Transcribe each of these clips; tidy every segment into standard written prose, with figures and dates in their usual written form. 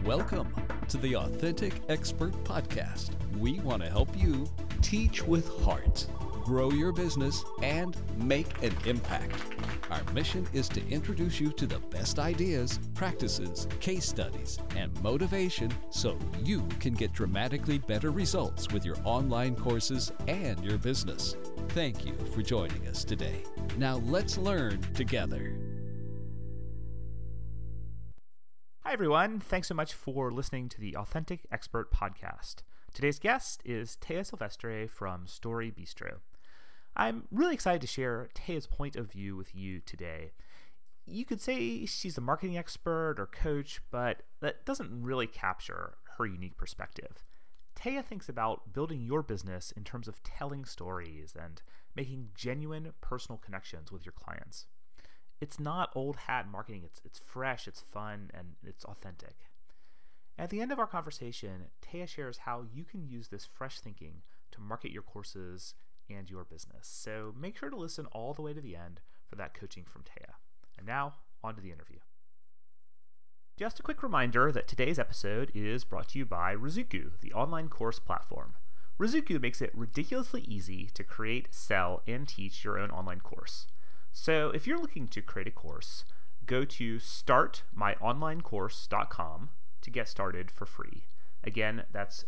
Welcome to the Authentic Expert Podcast. We want to help you teach with heart, grow your business, and make an impact. Our mission is to introduce you to the best ideas, practices, case studies, and motivation so you can get dramatically better results with your online courses and your business. Thank you for joining us today. Now let's learn together. Hi, everyone. Thanks so much for listening to the Authentic Expert Podcast. Today's guest is Thea Silvestre from Story Bistro. I'm really excited to share Thea's point of view with you today. You could say she's a marketing expert or coach, but that doesn't really capture her unique perspective. Thea thinks about building your business in terms of telling stories and making genuine personal connections with your clients. It's not old hat marketing. It's fresh, it's fun, and it's authentic. At the end of our conversation, Thea shares how you can use this fresh thinking to market your courses and your business. So make sure to listen all the way to the end for that coaching from Thea. And now, on to the interview. Just a quick reminder that today's episode is brought to you by Ruzuku, the online course platform. Ruzuku makes it ridiculously easy to create, sell, and teach your own online course. So if you're looking to create a course, go to startmyonlinecourse.com to get started for free. Again, that's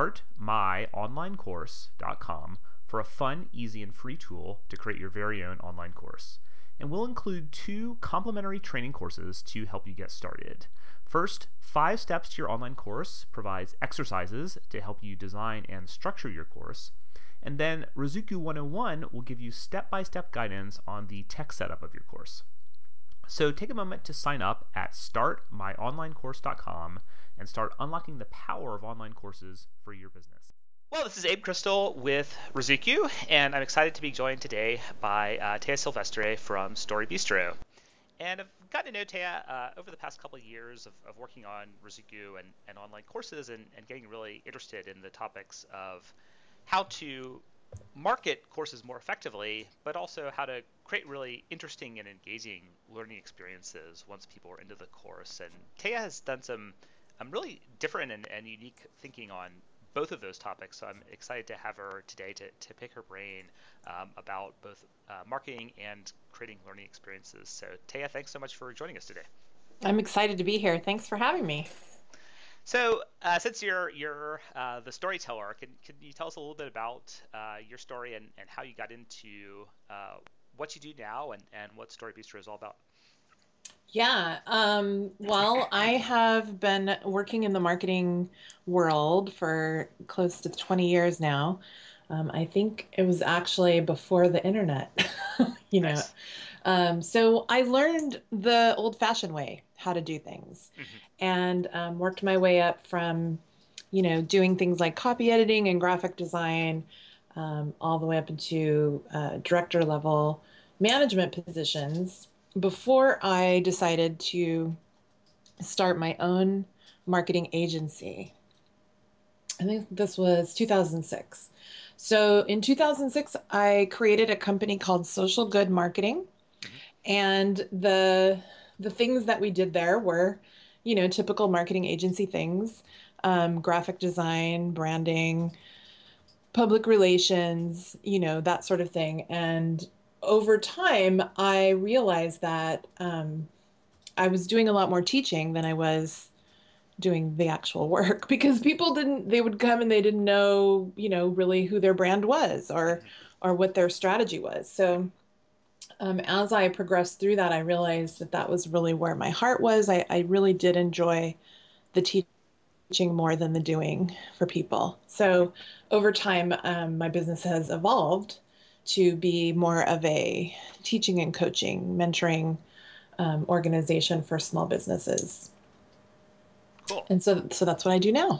startmyonlinecourse.com for a fun, easy, and free tool to create your very own online course. And we'll include 2 complimentary training courses to help you get started. First, 5 Steps to Your Online Course provides exercises to help you design and structure your course. And then Ruzuku 101 will give you step-by-step guidance on the tech setup of your course. So take a moment to sign up at startmyonlinecourse.com and start unlocking the power of online courses for your business. Well, this is Abe Crystal with Ruzuku, and I'm excited to be joined today by Thea Silvestre from Story Bistro. And I've gotten to know Thea over the past couple of years of working on Ruzuku and online courses and getting really interested in the topics of how to market courses more effectively, but also how to create really interesting and engaging learning experiences once people are into the course. And Thea has done some really different and unique thinking on both of those topics. So I'm excited to have her today to pick her brain about both marketing and creating learning experiences. So Thea, thanks so much for joining us today. I'm excited to be here. Thanks for having me. So since you're the storyteller, can you tell us a little bit about your story and how you got into what you do now and what Story Bistro is all about? Yeah. Well, I have been working in the marketing world for close to 20 years now. I think it was actually before the internet, Nice. So I learned the old-fashioned way how to do things, and worked my way up from, doing things like copy editing and graphic design, all the way up into director level management positions before I decided to start my own marketing agency. I think this was 2006. So in 2006, I created a company called Social Good Marketing. And the things that we did there were, typical marketing agency things, graphic design, branding, public relations, that sort of thing. And over time, I realized that I was doing a lot more teaching than I was doing the actual work, because they would come and they didn't know, really who their brand was or what their strategy was. So as I progressed through that, I realized that was really where my heart was. I really did enjoy the teaching more than the doing for people. So over time, my business has evolved to be more of a teaching and coaching, mentoring organization for small businesses. Cool. And so that's what I do now.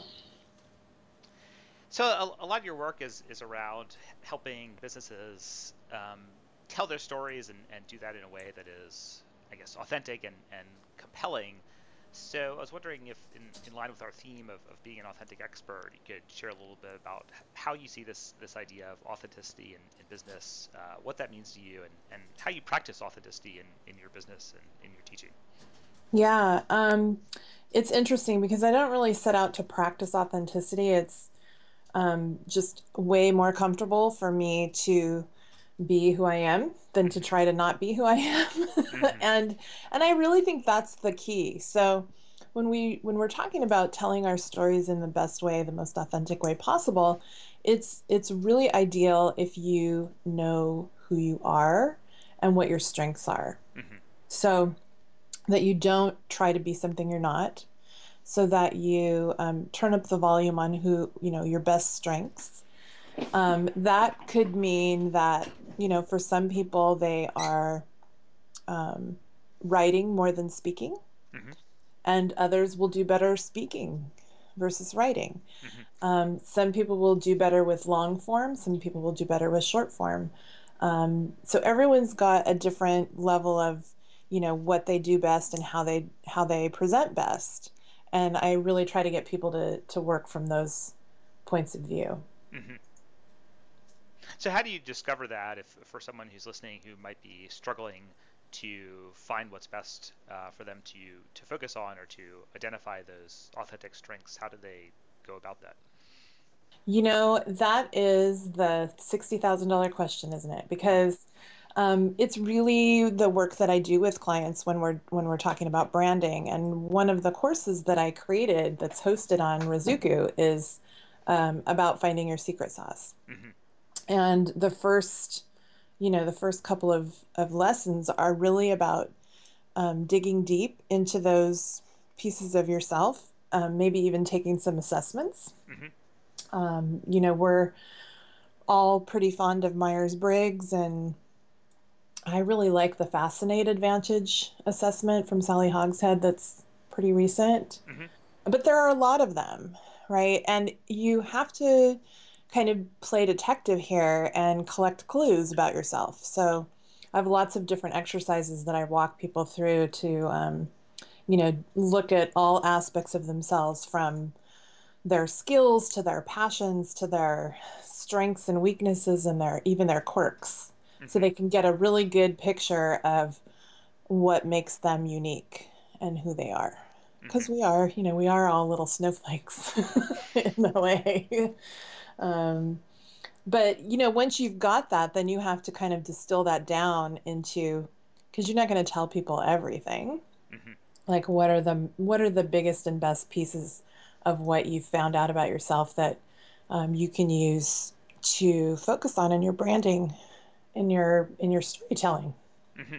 So a lot of your work is around helping businesses tell their stories and do that in a way that is, I guess, authentic and compelling. So I was wondering if, in line with our theme of being an authentic expert, you could share a little bit about how you see this idea of authenticity in business, what that means to you, and how you practice authenticity in your business and in your teaching. Yeah. It's interesting because I don't really set out to practice authenticity. It's just way more comfortable for me to be who I am than to try to not be who I am. Mm-hmm. and and I really think that's the key. So when we're talking about telling our stories in the best way, the most authentic way possible, it's really ideal if you know who you are and what your strengths are. Mm-hmm. So that you don't try to be something you're not, so that you turn up the volume on who, your best strengths. That could mean that, for some people, they are um, writing more than speaking, Mm-hmm. and others will do better speaking versus writing. Mm-hmm. Some people will do better with long form, some people will do better with short form. So everyone's got a different level of, what they do best and how they present best. And I really try to get people to work from those points of view. Mm-hmm. So how do you discover that if for someone who's listening who might be struggling to find what's best for them to focus on or to identify those authentic strengths? How do they go about that? That is the $60,000 question, isn't it? Because it's really the work that I do with clients when we're talking about branding. And one of the courses that I created that's hosted on Razuku is about finding your secret sauce. Mm-hmm. And the first couple of lessons are really about digging deep into those pieces of yourself, maybe even taking some assessments. Mm-hmm. We're all pretty fond of Myers-Briggs, and I really like the Fascinate Advantage assessment from Sally Hogshead that's pretty recent. Mm-hmm. But there are a lot of them, right? And you have to kind of play detective here and collect clues about yourself. So I have lots of different exercises that I walk people through to, look at all aspects of themselves, from their skills to their passions to their strengths and weaknesses and even their quirks. So Mm-hmm. they can get a really good picture of what makes them unique and who they are. Mm-hmm. Because we are all little snowflakes in a way. Um, but, once you've got that, then you have to kind of distill that down into, because you're not going to tell people everything. Mm-hmm. Like, what are the biggest and best pieces of what you've found out about yourself that you can use to focus on in your branding, in your storytelling. Mm-hmm.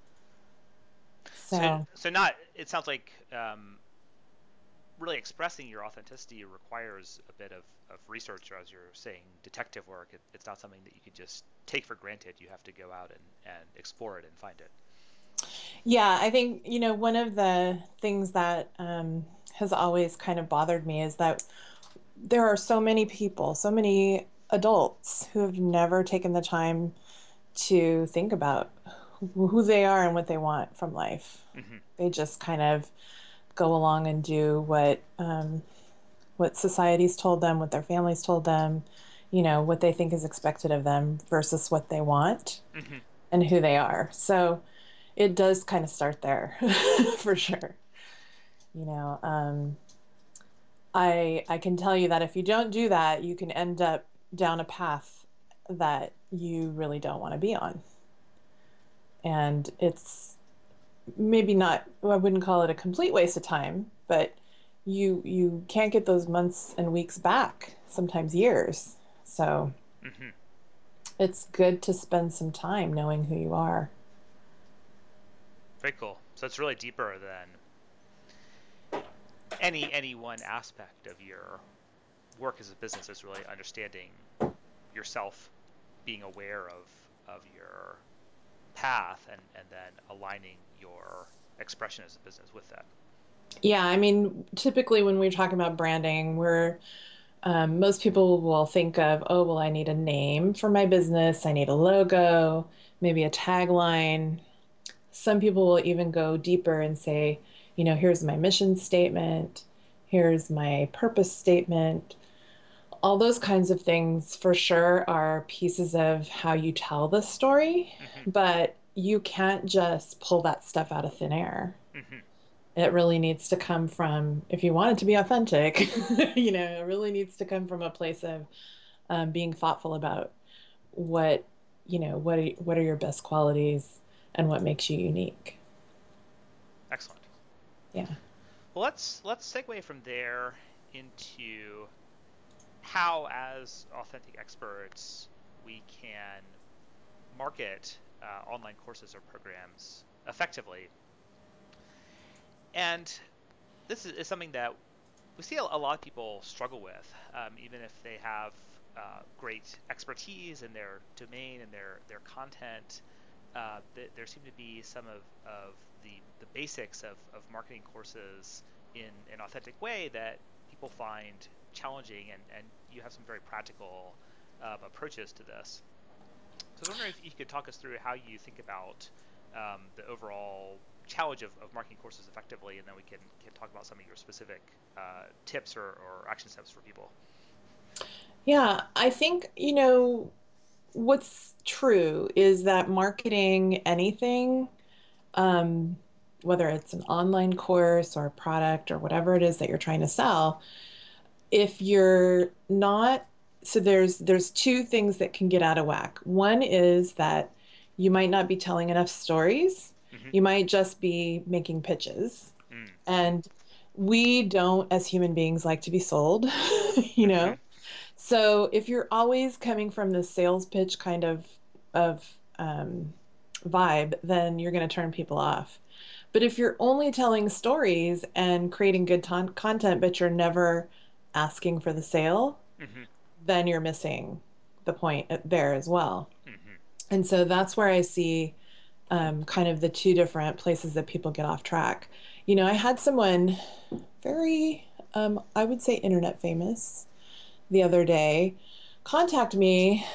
So, So so not. It sounds like really expressing your authenticity requires a bit of research, or as you're saying, detective work. It's not something that you can just take for granted. You have to go out and explore it and find it. yeah, I think, one of the things that has always kind of bothered me is that there are so many people, so many adults who have never taken the time to think about who they are and what they want from life. Mm-hmm. They just kind of go along and do what society's told them, what their families told them, what they think is expected of them versus what they want Mm-hmm. and who they are. So it does kind of start there for sure. You know, I can tell you that if you don't do that, you can end up down a path that you really don't want to be on. And it's maybe not, I wouldn't call it a complete waste of time, but you can't get those months and weeks back, sometimes years. So Mm-hmm. it's good to spend some time knowing who you are. Very cool. So it's really deeper than any one aspect of your work as a business. Is really understanding yourself, being aware of your path, and then aligning your expression as a business with that. Yeah, I mean, typically when we're talking about branding, most people will think of, oh, well, I need a name for my business, I need a logo, maybe a tagline. Some people will even go deeper and say, here's my mission statement, here's my purpose statement. All those kinds of things for sure are pieces of how you tell the story, Mm-hmm. but you can't just pull that stuff out of thin air. Mm-hmm. It really needs to come from, if you want it to be authentic, it really needs to come from a place of being thoughtful about what, what are your best qualities and what makes you unique. Excellent. Yeah. Well, let's segue from there into how, as authentic experts, we can market online courses or programs effectively. And this is something that we see a lot of people struggle with, even if they have great expertise in their domain and their content. There seem to be some of the basics of marketing courses in an authentic way that people find challenging, and you have some very practical approaches to this. So I was wondering if you could talk us through how you think about the overall challenge of marketing courses effectively, and then we can talk about some of your specific tips or action steps for people. Yeah, I think, what's true is that marketing anything, whether it's an online course or a product or whatever it is that you're trying to sell, if you're not, so there's two things that can get out of whack. One is that you might not be telling enough stories. Mm-hmm. You might just be making pitches. Mm. And we don't, as human beings, like to be sold, you know? Mm-hmm. So if you're always coming from the sales pitch kind of vibe, then you're going to turn people off. But if you're only telling stories and creating good content, but you're never asking for the sale, Mm-hmm. then you're missing the point there as well. Mm-hmm. And so that's where I see kind of the two different places that people get off track. I had someone very, I would say internet famous the other day contact me.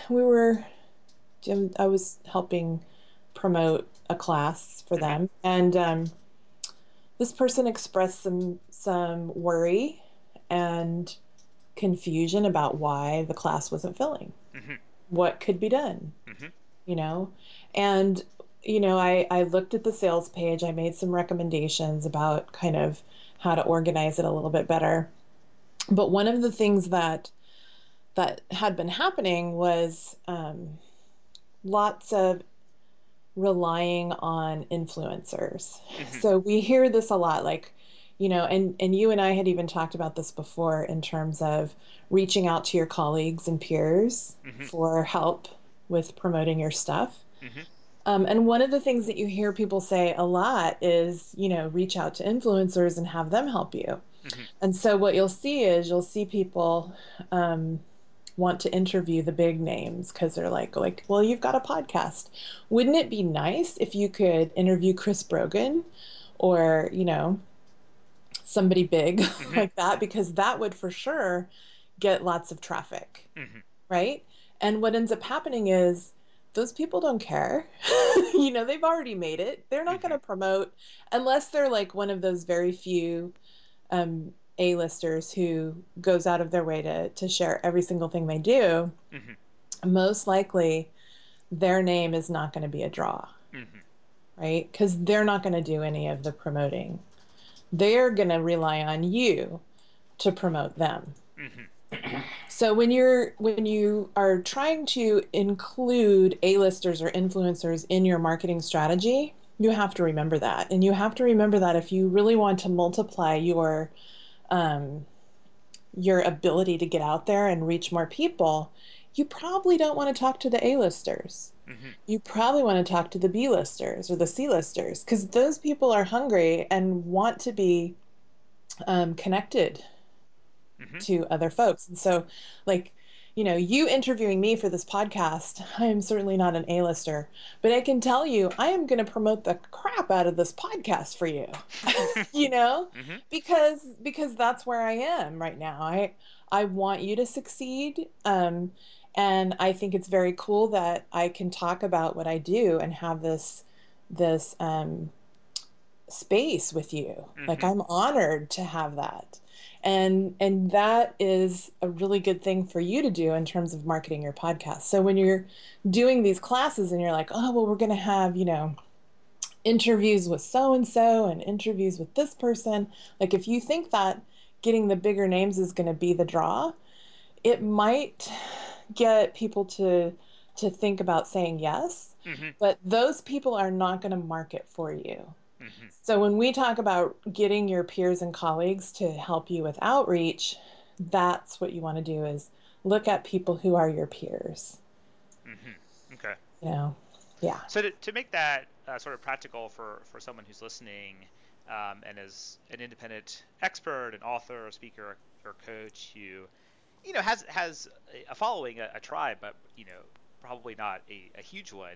I was helping promote a class for them. And this person expressed some worry and confusion about why the class wasn't filling. Mm-hmm. What could be done, Mm-hmm. And, I looked at the sales page. I made some recommendations about kind of how to organize it a little bit better. But one of the things that had been happening was lots of relying on influencers. Mm-hmm. So we hear this a lot, like, and you and I had even talked about this before in terms of reaching out to your colleagues and peers Mm-hmm. for help with promoting your stuff. Mm-hmm. And one of the things that you hear people say a lot is, reach out to influencers and have them help you. Mm-hmm. And so what you'll see people want to interview the big names because they're like, well, you've got a podcast. Wouldn't it be nice if you could interview Chris Brogan or, somebody big Mm-hmm. like that, because that would for sure get lots of traffic, Mm-hmm. right? And what ends up happening is those people don't care. They've already made it. They're not Mm-hmm. going to promote unless they're like one of those very few A-listers who goes out of their way to share every single thing they do. Mm-hmm. Most likely their name is not going to be a draw, Mm-hmm. right? Because they're not going to do any of the promoting. They're going to rely on you to promote them. Mm-hmm. So when you are trying to include A-listers or influencers in your marketing strategy, you have to remember that. And you have to remember that if you really want to multiply your ability to get out there and reach more people, you probably don't want to talk to the A-listers. Mm-hmm. You probably want to talk to the B-listers or the C-listers, because those people are hungry and want to be connected Mm-hmm. to other folks. And so, you interviewing me for this podcast, I am certainly not an A-lister, but I can tell you, I am going to promote the crap out of this podcast for you, Mm-hmm. because that's where I am right now. I want you to succeed. And I think it's very cool that I can talk about what I do and have this space with you. Mm-hmm. Like, I'm honored to have that. And that is a really good thing for you to do in terms of marketing your podcast. So when you're doing these classes and you're like, oh, well, we're going to have, interviews with so and so and interviews with this person. Like if you think that getting the bigger names is going to be the draw, it might get people to think about saying yes, but those people are not going to market for you. So when we talk about getting your peers and colleagues to help you with outreach, that's what you want to do, is look at people who are your peers. Okay. You know, yeah. So to make that sort of practical for someone who's listening and is an independent expert, an author, a speaker, or coach who, you know, has a following, a tribe, but, you know, probably not a huge one.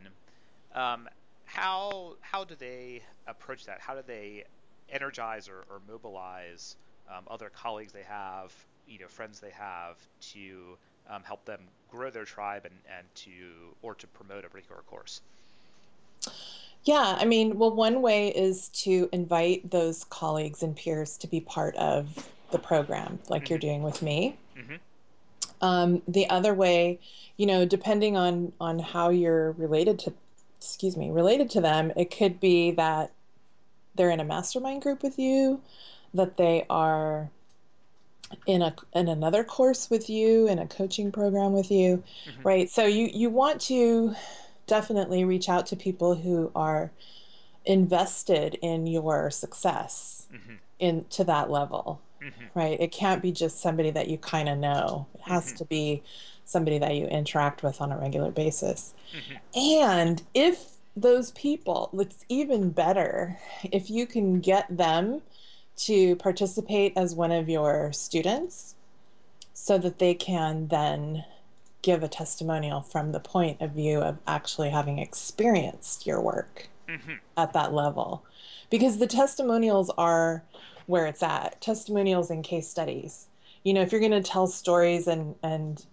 How do they approach that? How do they energize or mobilize other colleagues they have, you know, friends they have, to help them grow their tribe and to promote a particular course? Yeah, I mean, well, one way is to invite those colleagues and peers to be part of the program, like you're doing with me. The other way, you know, depending on how you're related to them, it could be that they're in a mastermind group with you, that they are in another course with you, in a coaching program with you, right? So you want to definitely reach out to people who are invested in your success to that level, right? It can't be just somebody that you kind of know. It has to be somebody that you interact with on a regular basis. And if those people, it's even better if you can get them to participate as one of your students, so that they can then give a testimonial from the point of view of actually having experienced your work at that level. Because the testimonials are where it's at. Testimonials and case studies. You know, if you're going to tell stories and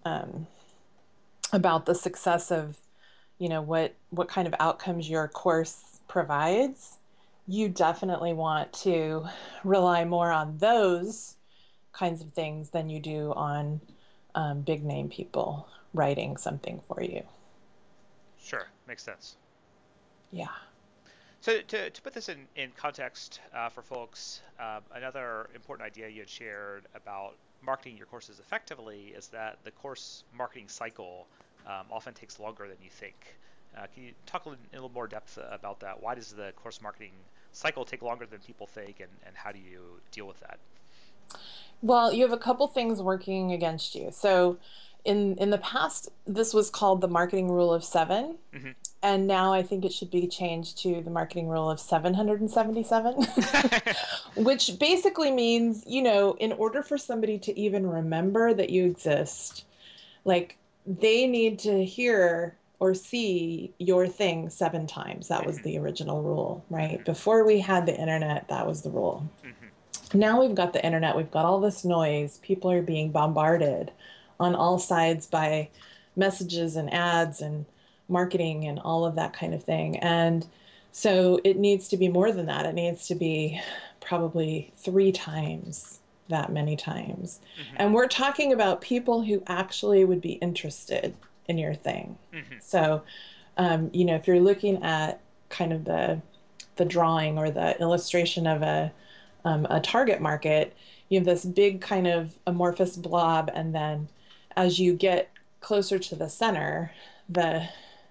about the success of, you know, what kind of outcomes your course provides, you definitely want to rely more on those kinds of things than you do on big name people writing something for you. Sure, makes sense. Yeah. So to put this in context for folks, another important idea you had shared about marketing your courses effectively is that the course marketing cycle often takes longer than you think. Can you talk in a little more depth about that? Why does the course marketing cycle take longer than people think, and how do you deal with that? Well, you have a couple things working against you. So in the past, this was called the marketing rule of 7. And now I think it should be changed to the marketing rule of 777, which basically means, you know, in order for somebody to even remember that you exist, like, they need to hear or see your thing 7 times. That was the original rule, right? Before we had the internet, that was the rule. Now we've got the internet, we've got all this noise, people are being bombarded on all sides by messages and ads and marketing and all of that kind of thing. And so it needs to be more than that. It needs to be probably 3 times that many times. And we're talking about people who actually would be interested in your thing. So, you know, if you're looking at kind of the drawing or the illustration of a target market, you have this big kind of amorphous blob, and then as you get closer to the center, the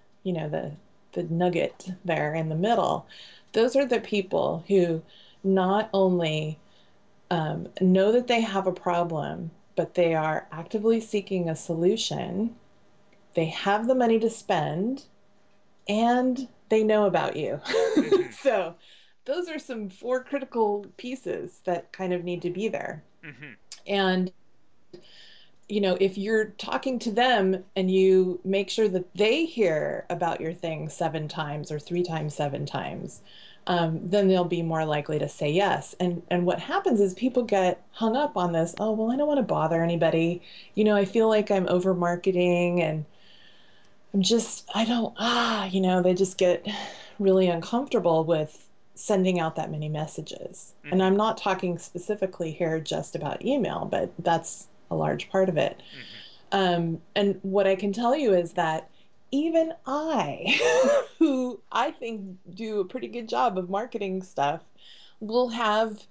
nugget there in the middle, those are the people who not only know that they have a problem, but they are actively seeking a solution. They have the money to spend, and they know about you. So those are some 4 critical pieces that kind of need to be there. And, you know, if you're talking to them and you make sure that they hear about your thing 7 times or 3 times 7 times, then they'll be more likely to say yes. And what happens is people get hung up on this. Oh, well, I don't want to bother anybody. You know, I feel like I'm over marketing, and they just get really uncomfortable with sending out that many messages. And I'm not talking specifically here just about email, but that's a large part of it. And what I can tell you is that even I, who I think do a pretty good job of marketing stuff, will have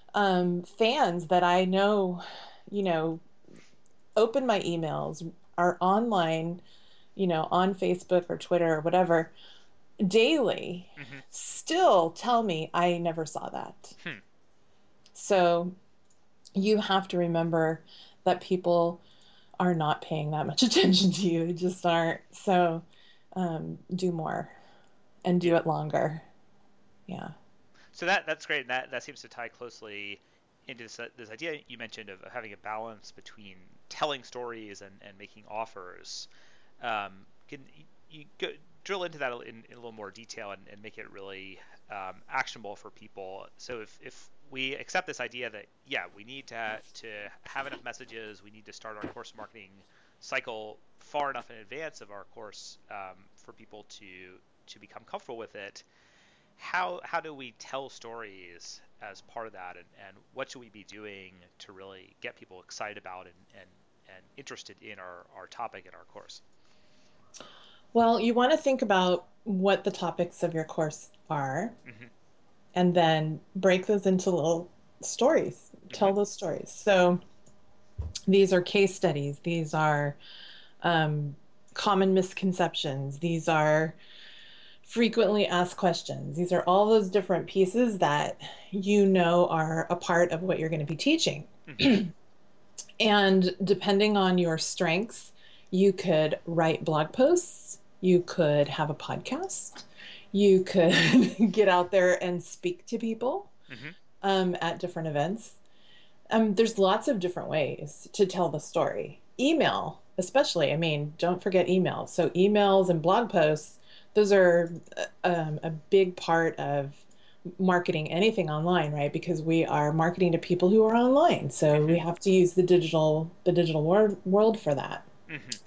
fans that I know, you know, open my emails, are online, you know, on Facebook or Twitter or whatever, daily, Mm-hmm. still tell me I never saw that. Hmm. So you have to remember that people are not paying that much attention to you. They just aren't. So do more and do Yeah. it longer. Yeah. So that's great, and that seems to tie closely into this idea you mentioned of having a balance between telling stories and making offers. Can you drill into that in a little more detail and make it really actionable for people? So if we accept this idea that, yeah, we need to have enough messages, we need to start our course marketing cycle far enough in advance of our course for people to become comfortable with it. How do we tell stories as part of that, and what should we be doing to really get people excited about and interested in our topic in our course? Well, you want to think about what the topics of your course are, Mm-hmm. and then break those into little stories. Mm-hmm. Tell those stories. So these are case studies. These are common misconceptions. These are frequently asked questions. These are all those different pieces that you know are a part of what you're going to be teaching. Mm-hmm. And depending on your strengths, you could write blog posts, you could have a podcast, you could get out there and speak to people Mm-hmm. at different events. There's lots of different ways to tell the story. Email, especially, I mean, don't forget emails. So, emails and blog posts, those are a big part of marketing anything online, right? Because we are marketing to people who are online. So, Mm-hmm. we have to use the digital world for that. Mm-hmm.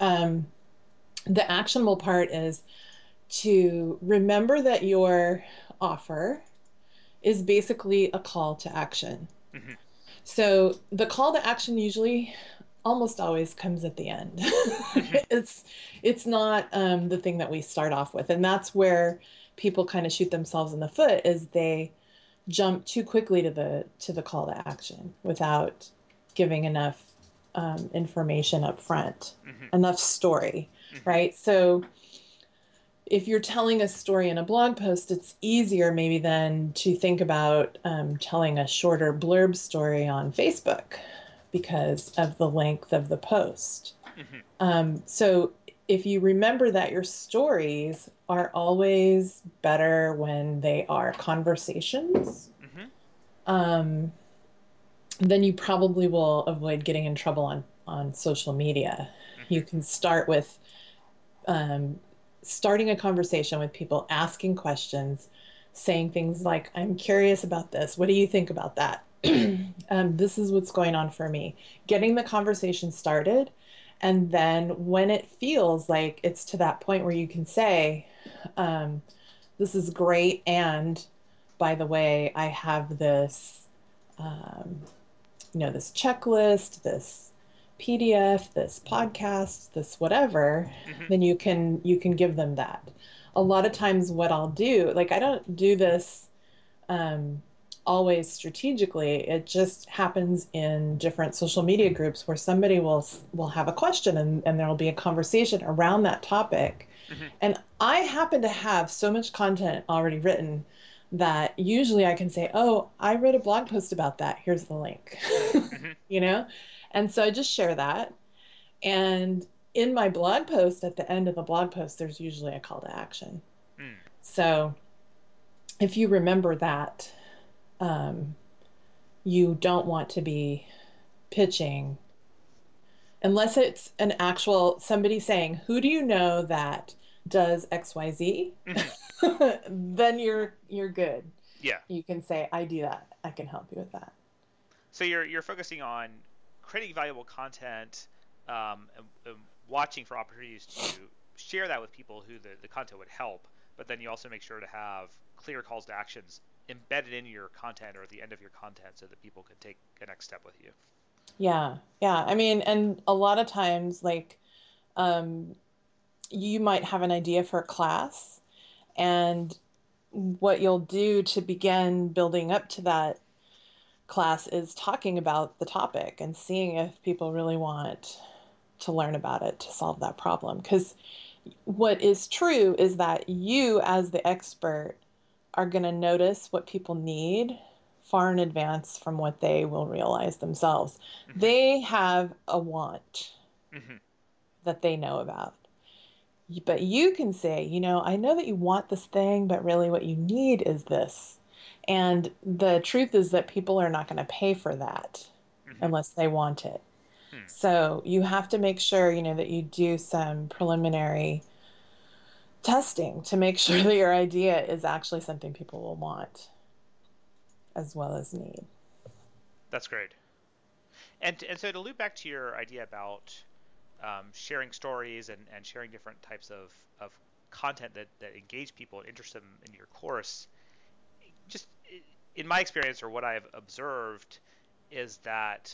The actionable part is to remember that your offer is basically a call to action. Mm-hmm. So the call to action usually almost always comes at the end. Mm-hmm. It's not the thing that we start off with, and that's where people kind of shoot themselves in the foot, is they jump too quickly to the call to action without giving enough information up front, Mm-hmm. enough story, Mm-hmm. right? So if you're telling a story in a blog post, it's easier maybe than to think about telling a shorter blurb story on Facebook because of the length of the post. Mm-hmm. So if you remember that your stories are always better when they are conversations, Mm-hmm. then you probably will avoid getting in trouble on social media. Mm-hmm. You can start with starting a conversation with people, asking questions, saying things like, I'm curious about this. What do you think about that? This is what's going on for me. Getting the conversation started. And then when it feels like it's to that point where you can say, this is great. And by the way, I have this, this checklist, this PDF, this podcast, this whatever, Mm-hmm. then you can give them that. A lot of times what I'll do, like I don't do this always strategically. It just happens in different social media groups where somebody will have a question, and there'll be a conversation around that topic. Mm-hmm. And I happen to have so much content already written that usually I can say, oh, I wrote a blog post about that. Here's the link, Mm-hmm. And so I just share that. And in my blog post, at the end of the blog post, there's usually a call to action. Mm. So if you remember that, you don't want to be pitching unless it's an actual somebody saying, who do you know that does XYZ? Mm-hmm. Then you're good. Yeah. You can say, I do that. I can help you with that. So you're focusing on creating valuable content, and watching for opportunities to share that with people who the content would help, but then you also make sure to have clear calls to actions embedded in your content or at the end of your content so that people can take a next step with you. Yeah. I mean, and a lot of times, like, you might have an idea for a class, and what you'll do to begin building up to that class is talking about the topic and seeing if people really want to learn about it to solve that problem. Because what is true is that you, as the expert, are going to notice what people need far in advance from what they will realize themselves. Mm-hmm. They have a want mm-hmm. that they know about. But you can say, I know that you want this thing, but really what you need is this. And the truth is that people are not going to pay for that mm-hmm. unless they want it. So you have to make sure, that you do some preliminary testing to make sure that your idea is actually something people will want as well as need. That's great. And so to loop back to your idea about sharing stories and sharing different types of content that engage people and interest them in your course, just in my experience or what I've observed is that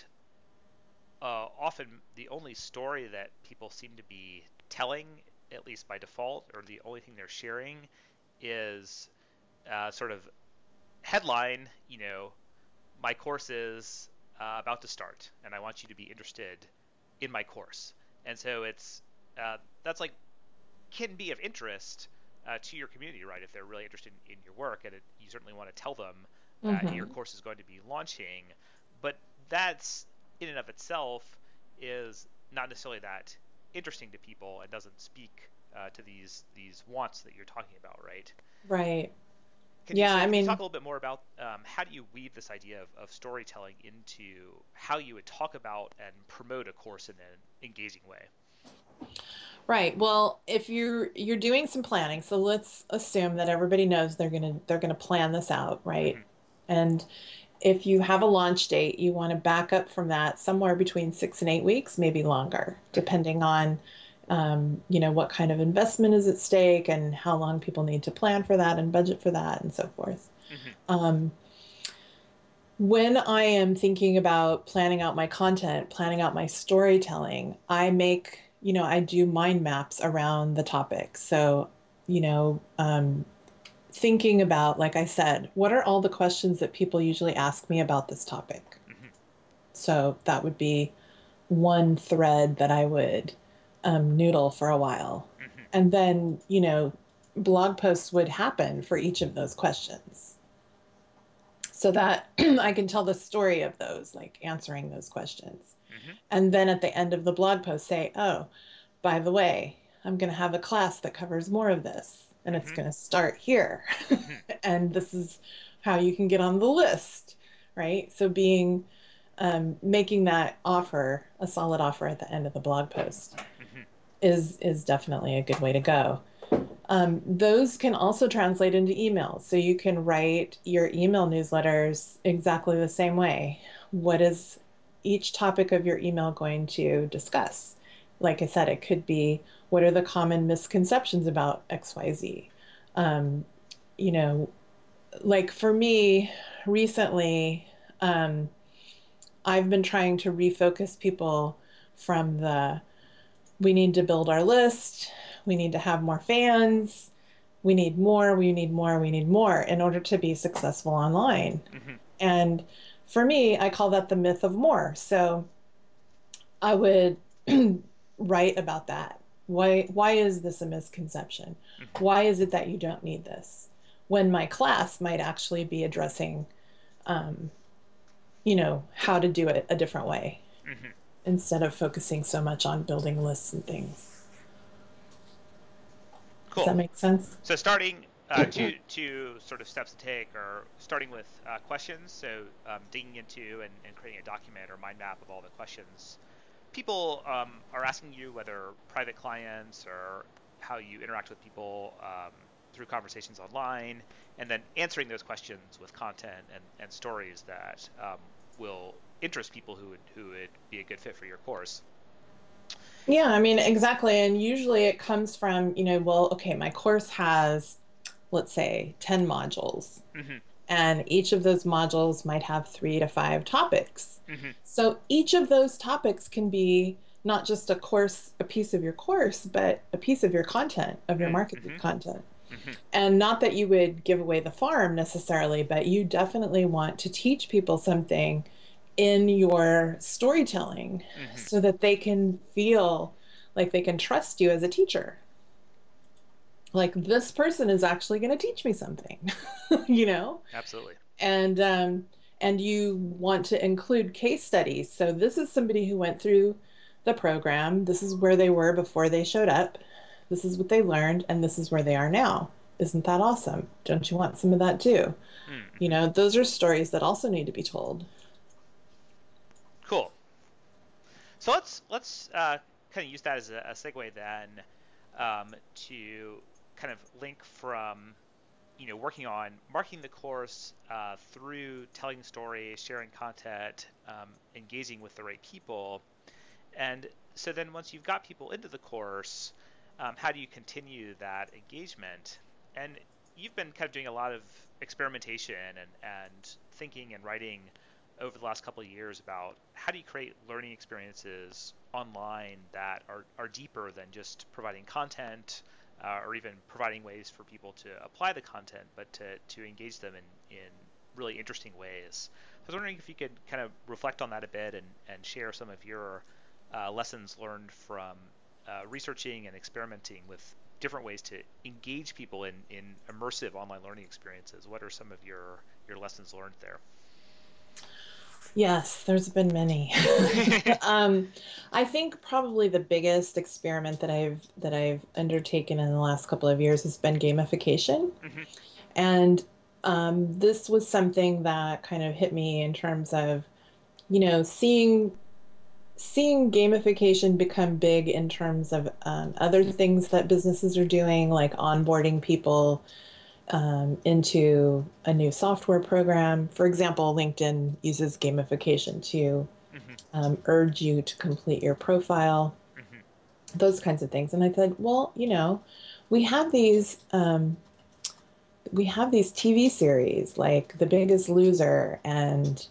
often the only story that people seem to be telling, at least by default, or the only thing they're sharing is sort of headline, my course is about to start and I want you to be interested in my course. And so it's that's like can be of interest to your community, right? If they're really interested in your work, and you certainly want to tell them that your course is going to be launching. But that's in and of itself is not necessarily that interesting to people and doesn't speak to these wants that you're talking about, right? Right. Can you talk a little bit more about how do you weave this idea of storytelling into how you would talk about and promote a course in an engaging way? Right. Well, if you're doing some planning, so let's assume that everybody knows they're gonna plan this out, right? Mm-hmm. And if you have a launch date, you want to back up from that somewhere between 6 and 8 weeks, maybe longer, depending on what kind of investment is at stake and how long people need to plan for that and budget for that and so forth. Mm-hmm. When I am thinking about planning out my content, planning out my storytelling, I make, I do mind maps around the topic. So, thinking about, like I said, what are all the questions that people usually ask me about this topic? Mm-hmm. So that would be one thread that I would noodle for a while. Mm-hmm. And then, blog posts would happen for each of those questions so that I can tell the story of those, like answering those questions. Mm-hmm. And then at the end of the blog post say, oh, by the way, I'm going to have a class that covers more of this. And it's going to start here. And this is how you can get on the list, right? So making that offer, a solid offer at the end of the blog post is definitely a good way to go. Those can also translate into emails. So you can write your email newsletters exactly the same way. What is each topic of your email going to discuss? Like I said, it could be, what are the common misconceptions about XYZ? Like for me recently, I've been trying to refocus people from we need to build our list, we need to have more fans, we need more in order to be successful online. Mm-hmm. And for me, I call that the myth of more. So I would write about that. Why is this a misconception? Mm-hmm. Why is it that you don't need this? When my class might actually be addressing, how to do it a different way, mm-hmm. instead of focusing so much on building lists and things. Cool. Does that make sense? So starting two sort of steps to take are starting with questions. So digging into and creating a document or mind map of all the questions people are asking you, whether private clients or how you interact with people through conversations online, and then answering those questions with content and stories that will interest people who would be a good fit for your course. Yeah, I mean, exactly. And usually it comes from, my course has, let's say, 10 modules. Mm-hmm. And each of those modules might have 3 to 5 topics. Mm-hmm. So each of those topics can be, not just a piece of your course, but a piece of your content, of your marketing content. And not that you would give away the farm necessarily, but you definitely want to teach people something in your storytelling so that they can feel like they can trust you as a teacher. Like, this person is actually going to teach me something, you know? Absolutely. And you want to include case studies. So this is somebody who went through the program. This is where they were before they showed up. This is what they learned, and this is where they are now. Isn't that awesome? Don't you want some of that too? You know, those are stories that also need to be told. Cool. So let's kind of use that as a segue then to kind of link from, you know, working on marketing the course through telling stories, sharing content, engaging with the right people. And so then once you've got people into the course, how do you continue that engagement? And you've been kind of doing a lot of experimentation and thinking and writing over the last couple of years about how do you create learning experiences online that are deeper than just providing content or even providing ways for people to apply the content, but to engage them in really interesting ways. I was wondering if you could kind of reflect on that a bit and share some of your lessons learned from researching and experimenting with different ways to engage people in immersive online learning experiences. What are some of your lessons learned there? Yes, there's been many. I think probably the biggest experiment that I've undertaken in the last couple of years has been gamification. And this was something that kind of hit me in terms of, you know, seeing gamification become big in terms of other things that businesses are doing, like onboarding people into a new software program. For example, LinkedIn uses gamification to urge you to complete your profile, those kinds of things. And I said, well, you know, we have these TV series like The Biggest Loser and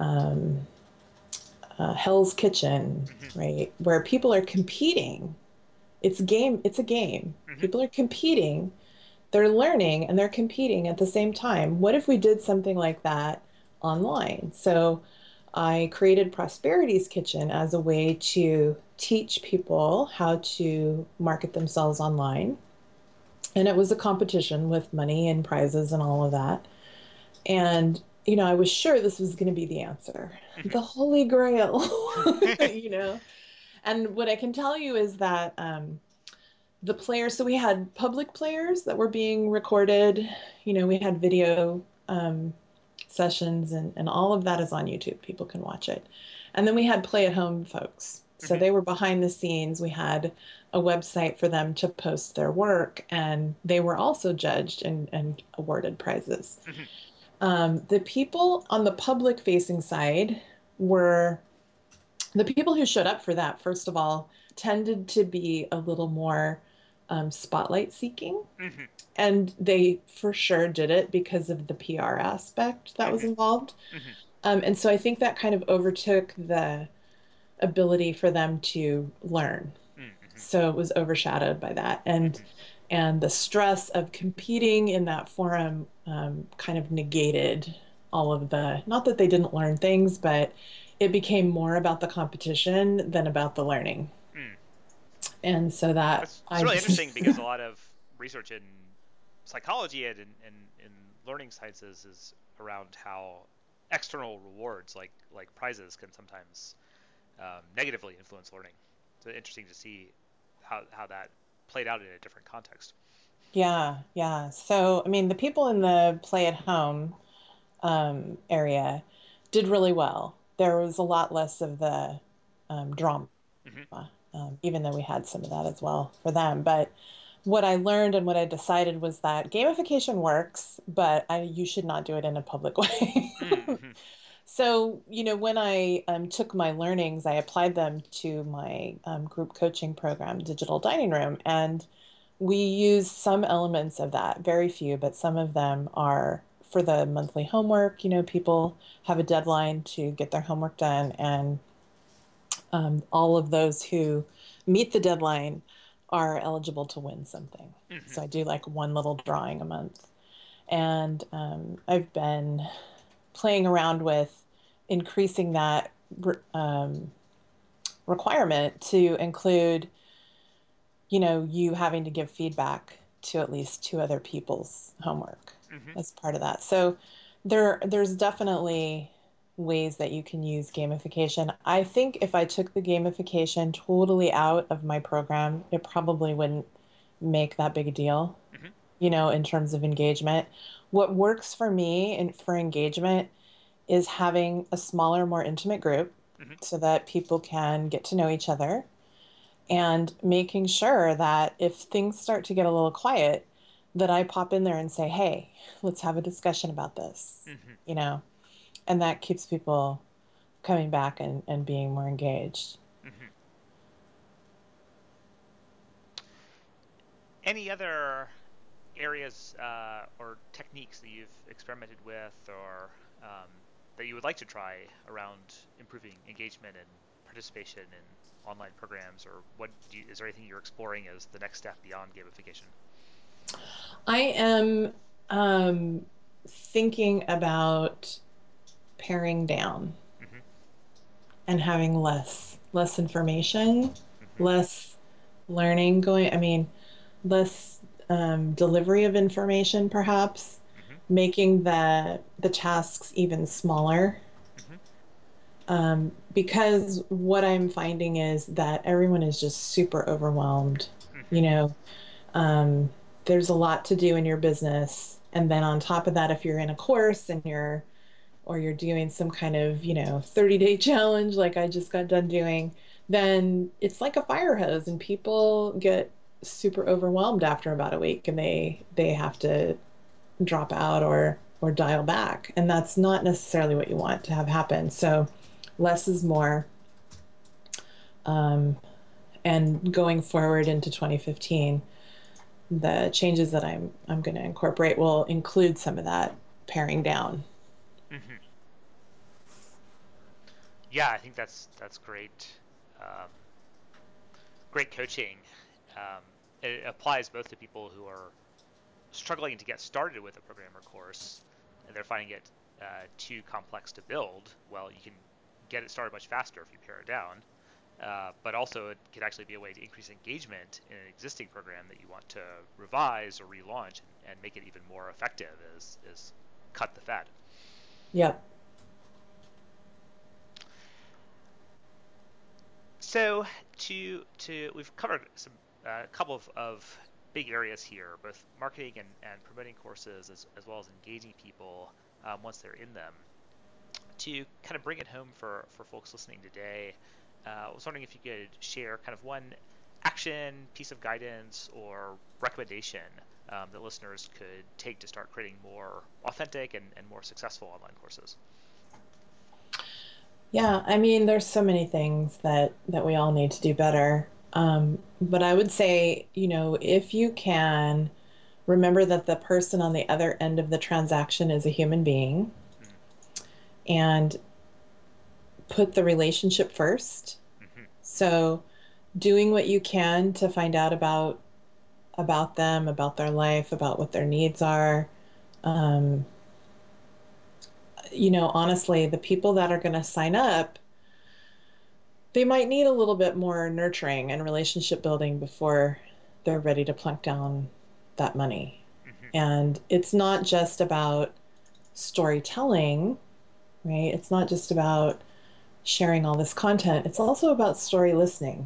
Hell's Kitchen, right? Where people are competing. It's a game. People are competing. They're learning and they're competing at the same time. What if we did something like that online? So I created Prosperity's Kitchen as a way to teach people how to market themselves online. And it was a competition with money and prizes and all of that. And, you know, I was sure this was going to be the answer, the Holy Grail, you know. And what I can tell you is that the players, so we had public players that were being recorded, you know, we had video sessions and all of that is on YouTube. People can watch it. And then we had play at home folks. So they were behind the scenes. We had a website for them to post their work, and they were also judged and awarded prizes. The people on the public facing side were the people who showed up for that, first of all, tended to be a little more spotlight seeking. And they for sure did it because of the PR aspect that was involved. And so I think that kind of overtook the ability for them to learn. So it was overshadowed by that. And the stress of competing in that forum kind of negated all of the, not that they didn't learn things, but it became more about the competition than about the learning. And so that's really interesting because a lot of research in psychology and in learning sciences is around how external rewards like prizes can sometimes negatively influence learning. So interesting to see how that played out in a different context. Yeah. So, I mean, the people in the play at home area did really well. There was a lot less of the drama, even though we had some of that as well for them. But what I learned and what I decided was that gamification works, but you should not do it in a public way. So, you know, when I took my learnings, I applied them to my group coaching program, Digital Dining Room, and we use some elements of that, very few, but some of them are for the monthly homework. You know, people have a deadline to get their homework done, and all of those who meet the deadline are eligible to win something. Mm-hmm. So I do like one little drawing a month. And I've been playing around with increasing that requirement to include, you having to give feedback to at least two other people's homework as part of that. So there's definitely ways that you can use gamification. I think if I took the gamification totally out of my program, it probably wouldn't make that big a deal, in terms of engagement. What works for me and for engagement is having a smaller, more intimate group so that people can get to know each other, and making sure that if things start to get a little quiet, that I pop in there and say, hey, let's have a discussion about this, and that keeps people coming back and being more engaged. Any other areas or techniques that you've experimented with, or that you would like to try around improving engagement and participation in online programs, or is there anything you're exploring as the next step beyond gamification? I am thinking about paring down and having less information, less learning less delivery of information, perhaps, making the tasks even smaller. Because what I'm finding is that everyone is just super overwhelmed. There's a lot to do in your business. And then on top of that, if you're in a course and you're doing some kind of, 30-day challenge like I just got done doing, then it's like a fire hose, and people get super overwhelmed after about a week, and they have to drop out or dial back. And that's not necessarily what you want to have happen. So less is more. And going forward into 2015, the changes that I'm going to incorporate will include some of that paring down. Yeah, I think that's great. Great coaching. It applies both to people who are struggling to get started with a program or course, and they're finding it too complex to build. Well, you can get it started much faster if you pare it down. But also, it could actually be a way to increase engagement in an existing program that you want to revise or relaunch and make it even more effective. Is cut the fat. Yep. So we've covered a couple of big areas here, both marketing and promoting courses, as well as engaging people once they're in them. To kind of bring it home for folks listening today, I was wondering if you could share kind of one action, piece of guidance, or recommendation that listeners could take to start creating more authentic and more successful online courses. Yeah, there's so many things that we all need to do better. But I would say, if you can remember that the person on the other end of the transaction is a human being, and put the relationship first. So doing what you can to find out about them, about their life, about what their needs are. Honestly, the people that are going to sign up, they might need a little bit more nurturing and relationship building before they're ready to plunk down that money. And it's not just about storytelling, right? It's not just about sharing all this content. It's also about story listening.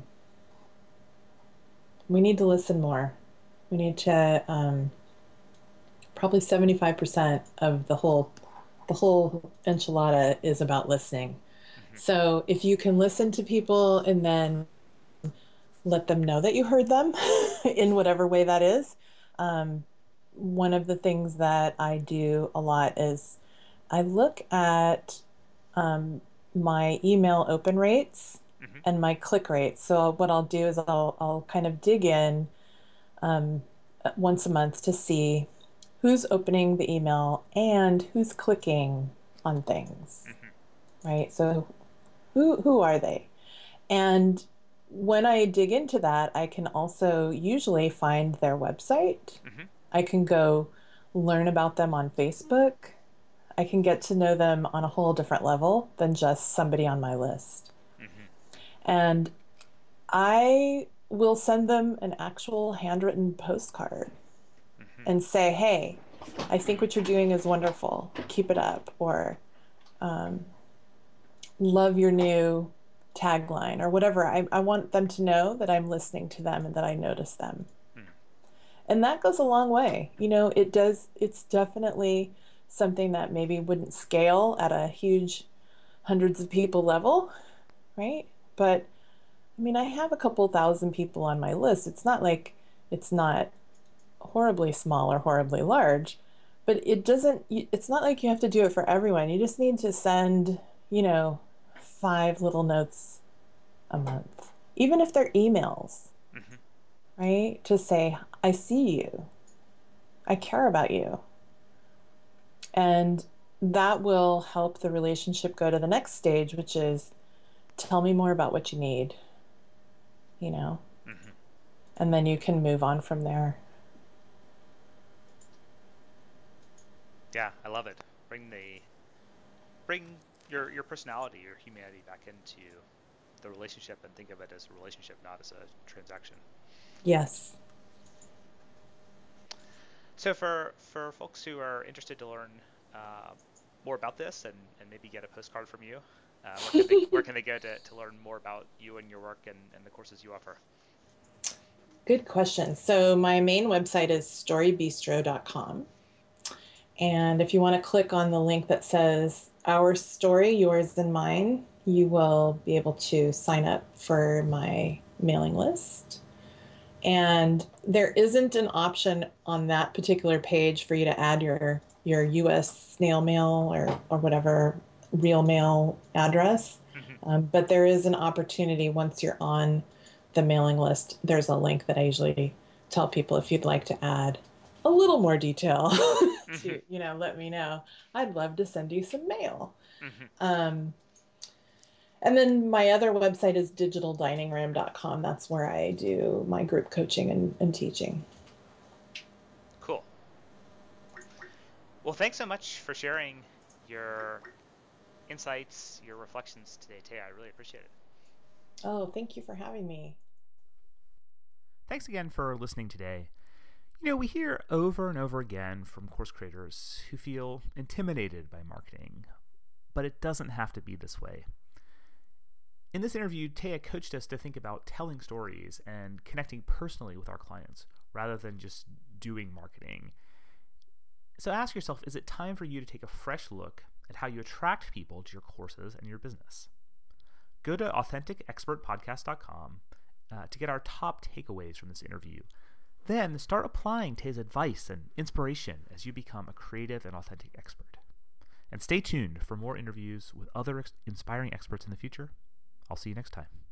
We need to listen more. We need to, probably 75% of the whole enchilada is about listening. So if you can listen to people and then let them know that you heard them in whatever way that is. One of the things that I do a lot is I look at my email open rates and my click rates. So what I'll do is I'll kind of dig in once a month to see who's opening the email and who's clicking on things, right? So who are they? And when I dig into that, I can also usually find their website. Mm-hmm. I can go learn about them on Facebook. I can get to know them on a whole different level than just somebody on my list. Mm-hmm. And I will send them an actual handwritten postcard Mm-hmm. and say, hey, I think what you're doing is wonderful. Keep it up. Or love your new tagline or whatever. I want them to know that I'm listening to them and that I notice them. Mm. And that goes a long way. It's definitely something that maybe wouldn't scale at a huge hundreds of people level, right? But I mean, I have a couple thousand people on my list. It's not like it's not horribly small or horribly large, but it's not like you have to do it for everyone. You just need to send, 5 little notes a month, even if they're emails, Mm-hmm. right? To say, I see you, I care about you. And that will help the relationship go to the next stage, which is tell me more about what you need, Mm-hmm. and then you can move on from there. Yeah, I love it. Bring your personality, your humanity back into the relationship, and think of it as a relationship, not as a transaction. Yes. So for folks who are interested to learn more about this and maybe get a postcard from you, where can they go to learn more about you and your work and the courses you offer? Good question. So my main website is storybistro.com. And if you want to click on the link that says Our Story, Yours and Mine, you will be able to sign up for my mailing list. And there isn't an option on that particular page for you to add your U.S. snail mail or whatever real mail address. Mm-hmm. But there is an opportunity once you're on the mailing list. There's a link that I usually tell people if you'd like to add a little more detail to, let me know. I'd love to send you some mail. Mm-hmm. And then my other website is digitaldiningroom.com. That's where I do my group coaching and teaching. Cool. Well, thanks so much for sharing your insights, your reflections today, Taya. I really appreciate it. Oh, thank you for having me. Thanks again for listening today. We hear over and over again from course creators who feel intimidated by marketing, but it doesn't have to be this way. In this interview, Taya coached us to think about telling stories and connecting personally with our clients rather than just doing marketing. So ask yourself, is it time for you to take a fresh look at how you attract people to your courses and your business? Go to AuthenticExpertPodcast.com to get our top takeaways from this interview. Then start applying Taya's advice and inspiration as you become a creative and authentic expert. And stay tuned for more interviews with other inspiring experts in the future. I'll see you next time.